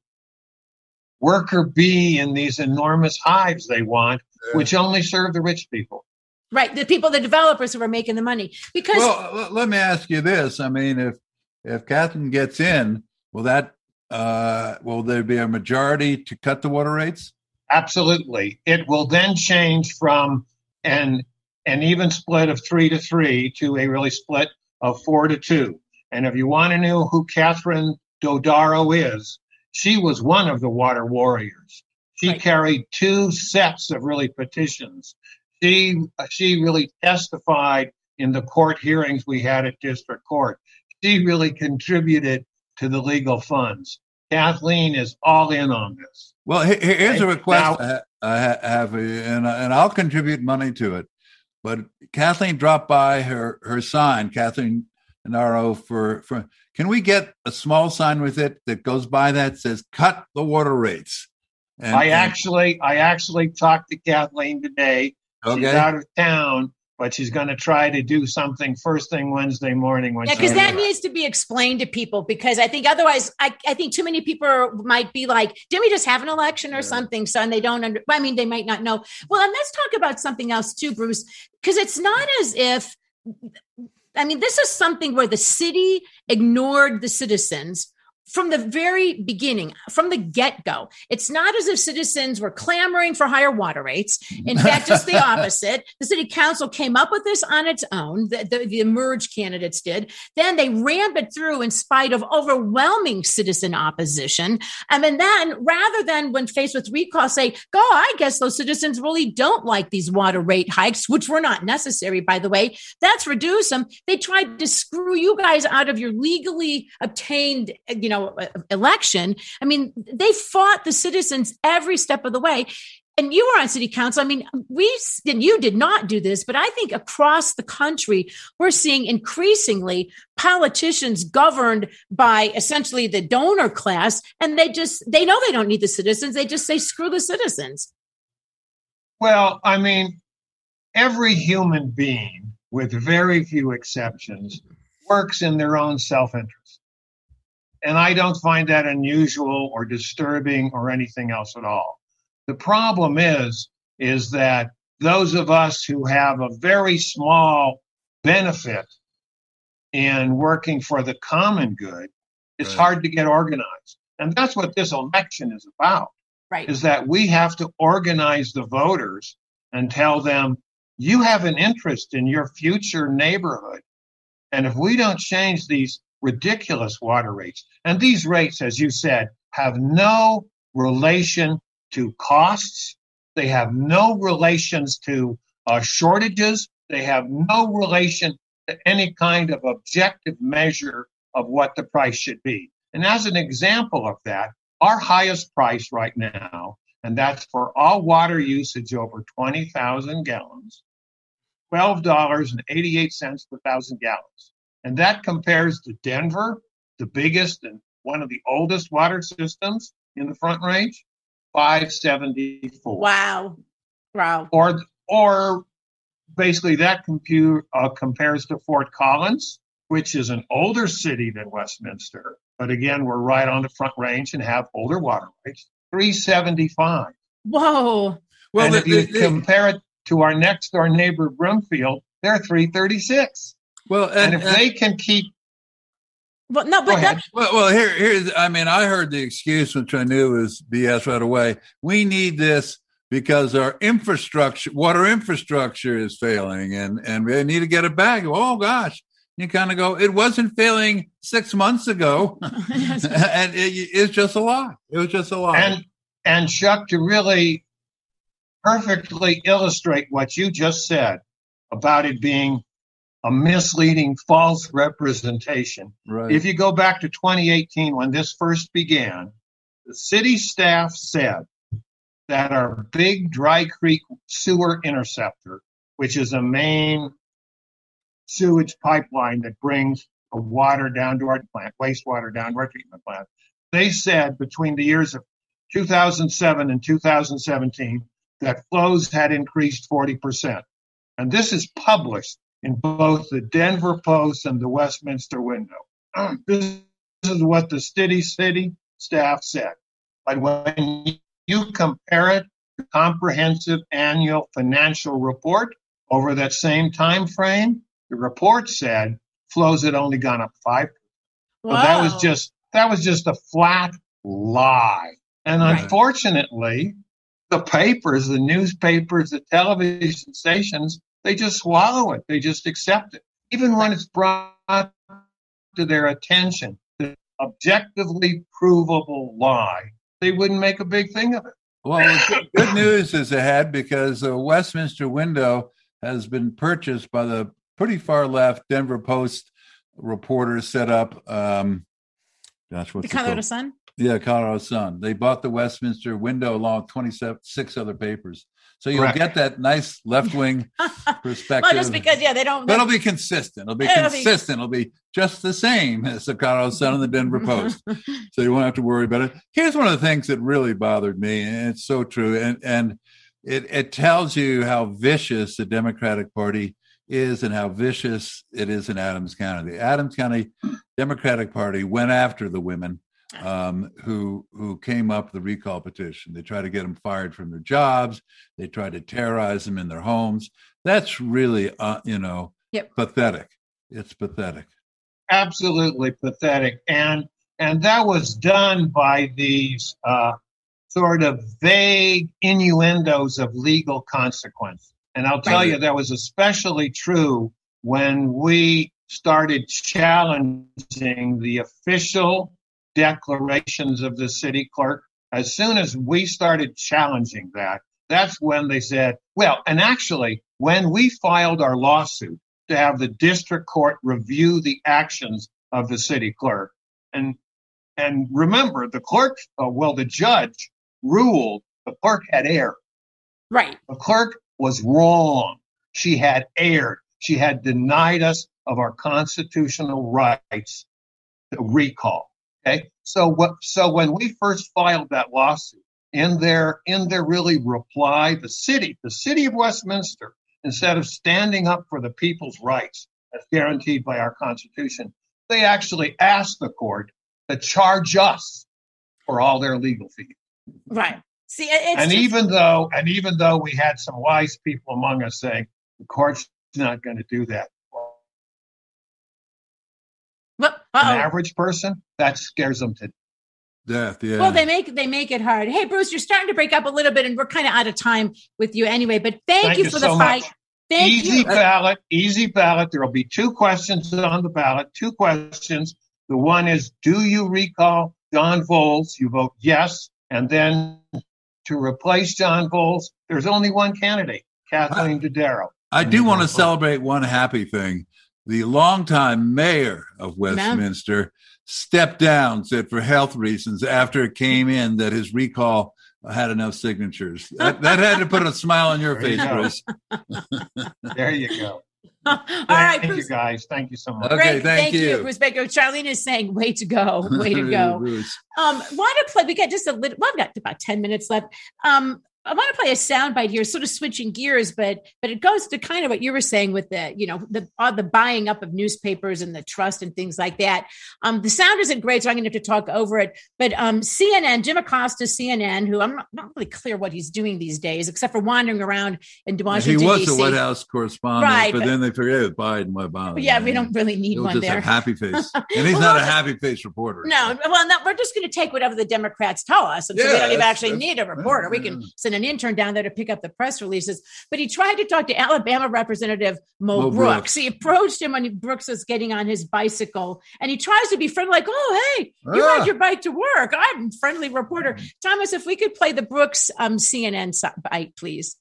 worker bee in these enormous hives they want, Yeah. which only serve the rich people. Right. The people, the developers who are making the money. Because Well, l- let me ask you this. I mean, if if Catherine gets in, will that uh, will there be a majority to cut the water rates? Absolutely. It will then change from an an even split of three to three to a really split of four to two. And if you want to know who Catherine Dodaro is, she was one of the water warriors. She Right. carried two sets of really petitions. She she really testified in the court hearings we had at district court. She really contributed to the legal funds. Kathleen is all in on this. Well, he- he- here's a Right. request Now- I ha- I ha- have, uh, and and I'll contribute money to it. But Kathleen dropped by her her sign, Kathleen Naro, for for. Can we get a small sign with it that goes by that says "Cut the water rates"? And, I and- actually, I actually talked to Kathleen today. She's okay. out of town, but she's going to try to do something first thing Wednesday morning. When Yeah, she because that gets needs to be explained to people, because I think otherwise, I, I think too many people might be like, didn't we just have an election or Yeah. something? So, and they don't, under, I mean, they might not know. Well, and let's talk about something else too, Bruce, because it's not as if, I mean, this is something where the city ignored the citizens from the very beginning, from the get-go. It's not as if citizens were clamoring for higher water rates. In fact, just the opposite. The city council came up with this on its own. The, the, the emerged candidates did. Then they rammed it through in spite of overwhelming citizen opposition. And then, then rather than when faced with recall, say, go, I guess those citizens really don't like these water rate hikes, which were not necessary, by the way. That's reduce them. They tried to screw you guys out of your legally obtained, you know, election. I mean, they fought the citizens every step of the way. And you were on city council. I mean, we and you did not do this, but I think across the country, we're seeing increasingly politicians governed by essentially the donor class, and they just they know they don't need the citizens. They just say screw the citizens. Well, I mean, every human being, with very few exceptions, works in their own self-interest. And I don't find that unusual or disturbing or anything else at all. The problem is, is that those of us who have a very small benefit in working for the common good, it's Right. hard to get organized. And that's what this election is about, Right. is that we have to organize the voters and tell them, you have an interest in your future neighborhood. And if we don't change these ridiculous water rates, and these rates, as you said, have no relation to costs. They have no relations to uh, shortages. They have no relation to any kind of objective measure of what the price should be. And as an example of that, our highest price right now, and that's for all water usage over twenty thousand gallons, twelve dollars and eighty-eight cents per thousand gallons. And that compares to Denver, the biggest and one of the oldest water systems in the Front Range, five seventy-four. Wow. Wow. Or, or basically that compute, uh, compares to Fort Collins, which is an older city than Westminster. But again, we're right on the Front Range and have older water rights, three seventy-five. Whoa. Well, and the, if you the, compare it to our next door neighbor, Broomfield, they're three thirty-six. Well, and, and if and, they can keep, well, no, but that, well, well, here, here's. I mean, I heard the excuse, which I knew was B S right away. We need this because our infrastructure, water infrastructure, is failing, and and we need to get it back. Oh gosh, you kind of go. It wasn't failing six months ago, and it, it's just a lot. It was just a lot. And and Chuck, to really perfectly illustrate what you just said about it being a misleading, false representation. Right. If you go back to twenty eighteen, when this first began, the city staff said that our big Dry Creek sewer interceptor, which is a main sewage pipeline that brings the water down to our plant, wastewater down to our treatment plant, they said between the years of two thousand seven and two thousand seventeen that flows had increased forty percent. And this is published in both the Denver Post and the Westminster Window. This is what the city city staff said. But when you compare it to comprehensive annual financial report over that same time frame, the report said flows had only gone up five percent. wow. So that was just that was just a flat lie. And Right. unfortunately, the papers, the newspapers, the television stations, they just swallow it. They just accept it. Even when it's brought to their attention, the objectively provable lie, they wouldn't make a big thing of it. Well, good, good news is ahead because the Westminster Window has been purchased by the pretty far left Denver Post reporters set up. Um, gosh, what's the Colorado called? Sun? Yeah, Colorado Sun. They bought the Westminster Window along with twenty-six other papers. So you'll Correct. get that nice left-wing perspective. Well, just because, yeah, they don't. But it'll be consistent. It'll be It'll be- consistent. It'll be just the same as the Colorado Sun and the Denver Post. So you won't have to worry about it. Here's one of the things that really bothered me, and it's so true. And and it, it tells you how vicious the Democratic Party is and how vicious it is in Adams County. The Adams County Democratic Party went after the women um, who who came up with the recall petition. They tried to get them fired from their jobs. They tried to terrorize them in their homes. That's really, uh, you know, Yep. pathetic. It's pathetic. Absolutely pathetic. And and that was done by these uh, sort of vague innuendos of legal consequence. And I'll tell Right. you, that was especially true when we started challenging the official declarations of the city clerk. As soon as we started challenging that, that's when they said, well, and actually, when we filed our lawsuit to have the district court review the actions of the city clerk, and and remember, the clerk, uh, well, the judge ruled the clerk had erred. Right. The clerk was wrong. She had erred. She had denied us of our constitutional rights to recall. Okay. So what, so when we first filed that lawsuit, in their, in their really reply, the city, the city of Westminster, instead of standing up for the people's rights as guaranteed by our Constitution, they actually asked the court to charge us for all their legal fees. Right. See, it's And just, even though, and even though we had some wise people among us saying the court's not going to do that, well, an uh-oh. average person, that scares them to Death, yeah. Well, they make they make it hard. Hey, Bruce, you're starting to break up a little bit, and we're kind of out of time with you anyway. But thank, Thank you you for so the fight. much. Thank easy you. ballot, easy ballot. There will be two questions on the ballot. Two questions. The one is, do you recall John Voles? You vote yes, and then to replace John Voles, there's only one candidate, Kathleen Dodaro. I do want to celebrate one happy thing. the longtime mayor of Westminster, Man. stepped down, said for health reasons, after it came in that his recall had enough signatures. That, that had to put a smile on your there face, you Bruce. There you go. All thank right, Thank Bruce. you, guys. Thank you so much. Okay, Great. thank, thank you. you, Bruce Baker. Charlene is saying, way to go, way to go. Bruce. Um, want to play, we got just a little, well, I've got about ten minutes left. Um, I want to play a soundbite here, sort of switching gears, but but it goes to kind of what you were saying with the, you know, the uh, the buying up of newspapers and the trust and things like that. Um, the sound isn't great, so I'm going to have to talk over it. But um, C N N, Jim Acosta, C N N, who I'm not, not really clear what he's doing these days, except for wandering around in Washington, He was D C. a White House correspondent, Right, but, but then they figured it was Biden. Why bother? Yeah, we don't really need He'll one just there. have happy face, and he's Well, not a just- happy face reporter. No, well, no, we're just going to take whatever the Democrats tell us. And so Yeah, we don't even that's- actually that's- need a reporter. We can yeah. send an intern down there to pick up the press releases. But he tried to talk to Alabama Representative Mo, Mo Brooks. Brooks. He approached him when Brooks was getting on his bicycle. And he tries to be friendly, like, oh, hey, you Ah. ride your bike to work. I'm a friendly reporter. Thomas, if we could play the Brooks um, C N N so- bite, please.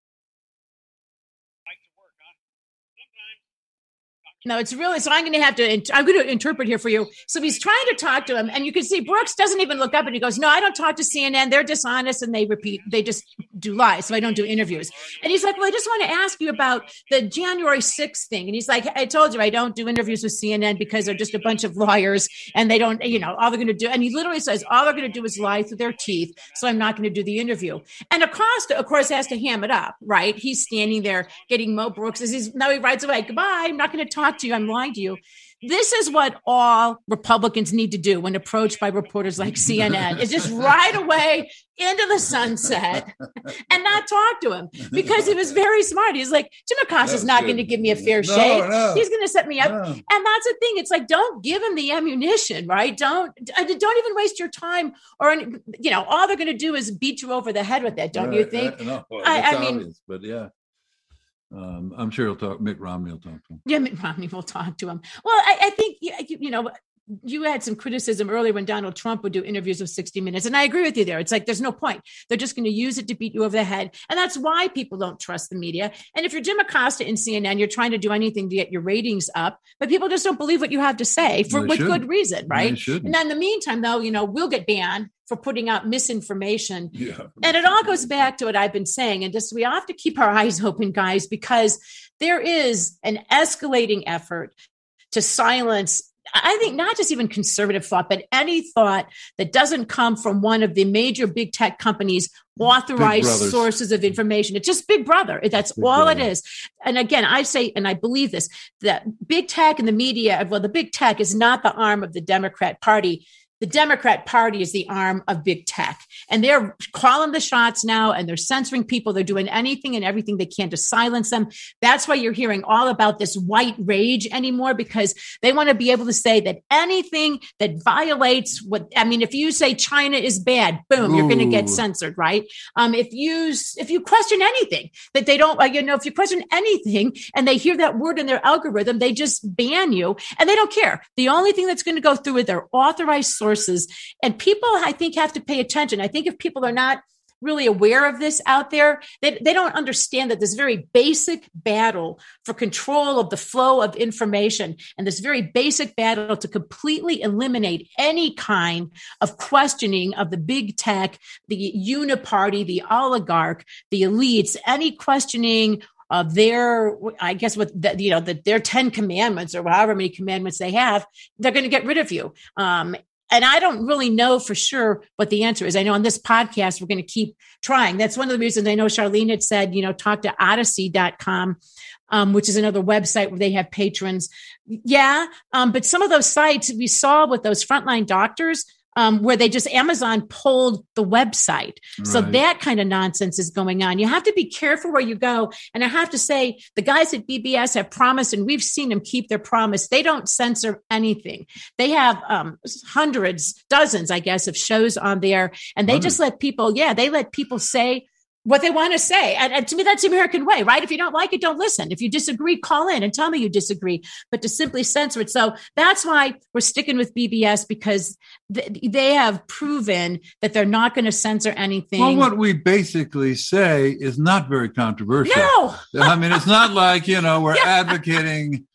No, it's really, so I'm going to have to, I'm going to interpret here for you. So he's trying to talk to him, and you can see Brooks doesn't even look up, and he goes, no, I don't talk to C N N. They're dishonest, and they repeat, they just do lies. So I don't do interviews. And he's like, well, I just want to ask you about the January sixth thing. And he's like, I told you, I don't do interviews with C N N because they're just a bunch of lawyers, and they don't, you know, all they're going to do. And he literally says, all they're going to do is lie through their teeth. So I'm not going to do the interview. And Acosta, of course, has to ham it up, right? He's standing there getting Mo Brooks as he's, now he rides away. Goodbye. I'm not going to talk to you. I'm lying to you. This is what all Republicans need to do when approached by reporters like C N N is just ride away into the sunset and not talk to him, because he was very smart. He's like, Jim Acosta's not going to give me a fair No, shake. no. He's going to set me up. No. And that's the thing. It's like, don't give him the ammunition, right? Don't, don't even waste your time, or, any, you know, all they're going to do is beat you over the head with that. Don't Right, you think? right. No, well, I- it's I mean- obvious, but yeah. Um, I'm sure he'll talk. Mitt Romney will talk to him. Yeah, Mitt Romney will talk to him. Well, I, I think, you, you know, you had some criticism earlier when Donald Trump would do interviews with sixty minutes. And I agree with you there. It's like, there's no point. They're just going to use it to beat you over the head. And that's why people don't trust the media. And if you're Jim Acosta in C N N, you're trying to do anything to get your ratings up, but people just don't believe what you have to say for They with shouldn't. good reason, right? They shouldn't. And then in the meantime, though, you know, we'll get banned for putting out misinformation. Yeah. And it all goes back to what I've been saying. And just, we have to keep our eyes open, guys, because there is an escalating effort to silence, I think, not just even conservative thought, but any thought that doesn't come from one of the major big tech companies' authorized brothers. sources of information. It's just Big Brother. That's Big all Brother. it is. And again, I say, and I believe this, that big tech and the media, well, the big tech is not the arm of the Democrat Party. The Democrat Party is the arm of big tech, and they're calling the shots now, and they're censoring people. They're doing anything and everything they can to silence them. That's why you're hearing all about this white rage anymore, because they want to be able to say that anything that violates what, I mean, if you say China is bad, boom, you're going to get Ooh. censored, right? Um, if you, if you question anything that they don't, uh, you know, if you question anything and they hear that word in their algorithm, they just ban you, and they don't care. The only thing that's going to go through is their authorized sources. And people, I think, have to pay attention. I think if people are not really aware of this out there, they, they don't understand that this very basic battle for control of the flow of information, and this very basic battle to completely eliminate any kind of questioning of the big tech, the uniparty, the oligarch, the elites, any questioning of their, I guess, what the, you know, the, their ten commandments or however many commandments they have, they're going to get rid of you. Um, And I don't really know for sure what the answer is. I know on this podcast, we're going to keep trying. That's one of the reasons I know Charlene had said, you know, talk to odyssey dot com, um, which is another website where they have patrons. Yeah. Um, but some of those sites we saw with those frontline doctors, um, where they just Amazon pulled the website. So Right. that kind of nonsense is going on. You have to be careful where you go. And I have to say, the guys at B B S have promised, and we've seen them keep their promise. They don't censor anything. They have um, hundreds, dozens, I guess, of shows on there. And they just let people, yeah, they let people say what they want to say. And, and to me, that's the American way, right? If you don't like it, don't listen. If you disagree, call in and tell me you disagree, but to simply censor it. So that's why we're sticking with B B S, because th- they have proven that they're not going to censor anything. Well, what we basically say is not very controversial. No. I mean, it's not like, you know, we're advocating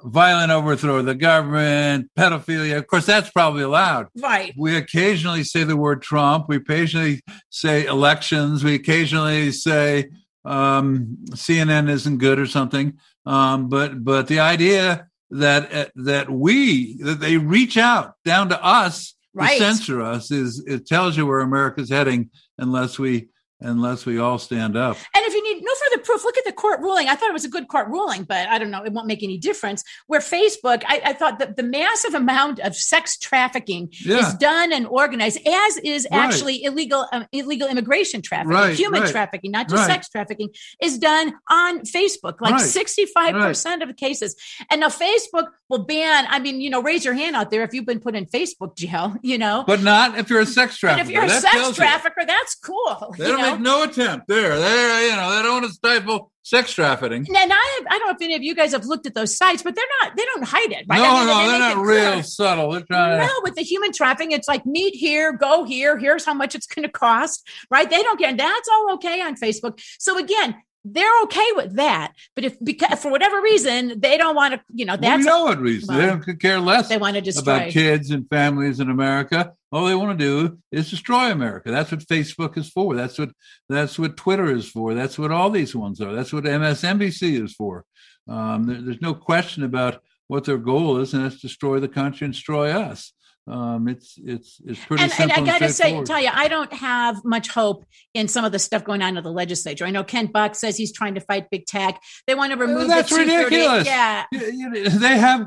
violent overthrow of the government, pedophilia. Of course, that's probably allowed. Right. We occasionally say the word Trump. We occasionally say elections. We occasionally say um, C N N isn't good or something. Um, but but the idea that uh, that we that they reach out down to us right. to censor us is it tells you where America's heading unless we unless we all stand up. And if you need no further proof, look at the court ruling. I thought it was a good court ruling, but I don't know. It won't make any difference. Where Facebook, I, I thought that the massive amount of sex trafficking yeah. is done and organized, as is right. actually illegal um, illegal immigration trafficking, right, human right. trafficking, not just right. sex trafficking, is done on Facebook, like right. sixty-five percent right. of the cases. And now Facebook will ban, I mean, you know, raise your hand out there if you've been put in Facebook jail, you know. But not if you're a sex trafficker. And if you're a that sex trafficker, you. That's cool. They don't know? make no attempt there. They, you know, they don't want to stifle sex trafficking. And I, I don't know if any of you guys have looked at those sites, but they're not, they don't hide it, right? No, I mean, no, they they're not real clear. subtle. They're trying no, to... with the human trafficking, it's like meet here, go here, here's how much it's going to cost, right? They don't care. And that's all okay on Facebook. So again, they're okay with that. But if, because for whatever reason, they don't want to, you know, that's well, you know what reason. Well, they don't care less they want to destroy. About kids and families in America. All they want to do is destroy America. That's what Facebook is for. That's what that's what Twitter is for. That's what all these ones are. That's what M S N B C is for. Um, there, there's no question about what their goal is, and that's destroy the country and destroy us. Um, it's it's it's pretty and, simple. And I got to and say, tell you, I don't have much hope in some of the stuff going on in the legislature. I know Ken Buck says he's trying to fight big tech. They want to remove. Oh, that's the ridiculous. Yeah, they have.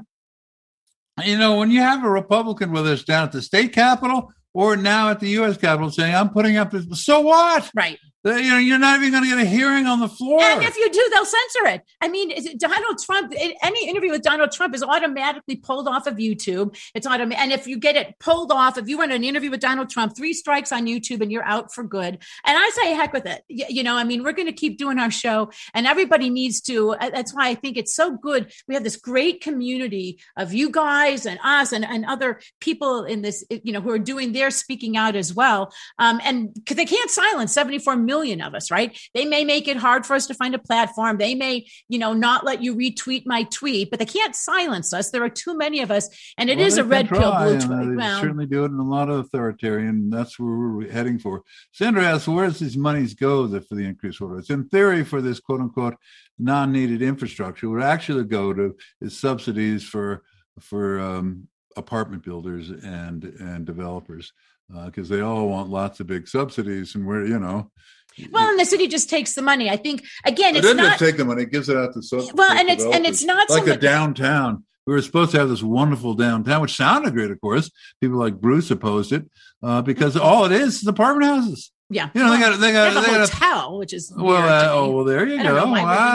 You know, when you have a Republican with us down at the state capitol or now at the U S Capitol saying, "I'm putting up this," so what? Right. You know, you're not even going to get a hearing on the floor. And if you do, they'll censor it. I mean, is it Donald Trump, any interview with Donald Trump is automatically pulled off of YouTube. It's automatic. And if you get it pulled off, if you run an interview with Donald Trump, three strikes on YouTube and you're out for good. And I say, heck with it. You, you know, I mean, we're going to keep doing our show and everybody needs to. That's why I think it's so good. We have this great community of you guys and us and, and other people in this, you know, who are doing their speaking out as well. Um, and because they can't silence seventy-four million of us, right? They may make it hard for us to find a platform. They may, you know, not let you retweet my tweet, but they can't silence us. There are too many of us, and it well, is a red pill, blue tweet. They well, certainly do it in a lot of authoritarian. That's where we're heading for. Sandra asks, where does these monies go for the increased water? It's in theory for this quote unquote non-needed infrastructure. What actually go to is subsidies for for um, apartment builders and and developers because uh, they all want lots of big subsidies, and we're you know. Well, and the city just takes the money. I think again, it it's doesn't not just take the money; it gives it out to so. Well, and it's and it's not like so a downtown. We were supposed to have this wonderful downtown, which sounded great. Of course, people like Bruce opposed it uh, because all it is is apartment houses. Yeah, you know well, they got they got they have they a got hotel, which is well. Uh, oh, well, there you go.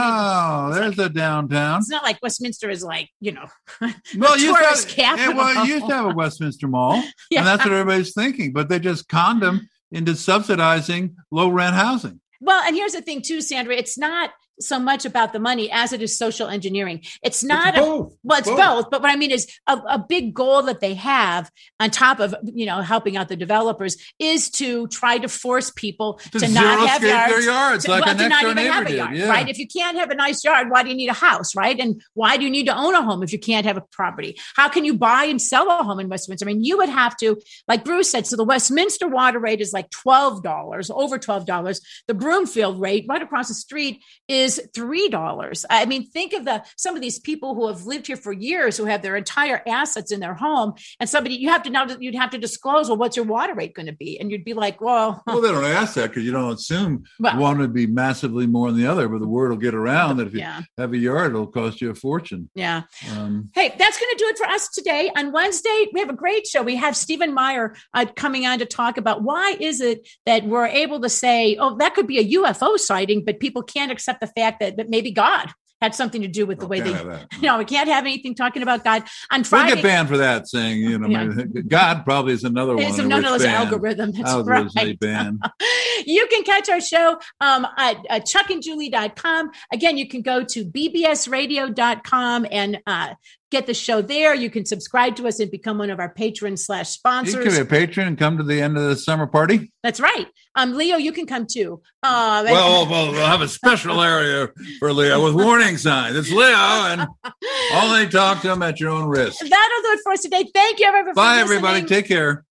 Wow, there's like, a downtown. It's not like Westminster is like you know, well, you tourist have, capital. Yeah, well, you used to have a Westminster Mall, yeah. and that's what everybody's thinking. But they just conned them into subsidizing low rent housing. Well, and here's the thing too, Sandra, it's not so much about the money as it is social engineering. It's not, it's both. A, well, it's both. both. But what I mean is a, a big goal that they have on top of, you know, helping out the developers is to try to force people to, to not have yards, their yards to, like well, a to next not door even neighbor have a did. yard, Yeah. right? If you can't have a nice yard, why do you need a house, right? And why do you need to own a home if you can't have a property? How can you buy and sell a home in Westminster? I mean, you would have to, like Bruce said, so the Westminster water rate is like twelve dollars, over twelve dollars. The Broomfield rate right across the street is three dollars. I mean, think of the some of these people who have lived here for years, who have their entire assets in their home, and somebody you have to now you'd have to disclose, well, what's your water rate going to be? And you'd be like, well, well, they don't ask that because you don't assume well, one would be massively more than the other, but the word will get around that if you yeah. have a yard, it'll cost you a fortune. Yeah. Um, hey, that's going to do it for us today. On Wednesday, we have a great show. We have Stephen Meyer uh, coming on to talk about why is it that we're able to say, oh, that could be a U F O sighting, but people can't accept the fact that, that maybe God had something to do with the way they, no, we can't have anything talking about God on Friday. We'll get banned for that, saying, you know, yeah. God probably is another one. It's another algorithm. That's Algorithms right. Ban. You can catch our show um, at uh, chuck and julie dot com. Again, you can go to b b s radio dot com and uh, get the show there. You can subscribe to us and become one of our patrons slash sponsors. You can be a patron and come to the end of the summer party. That's right. Um, Leo, you can come too. Uh, well, well, we'll have a special area for Leo with warning signs. It's Leo, and only talk to him at your own risk. That'll do it for us today. Thank you, everyone. Bye, everybody. Take care.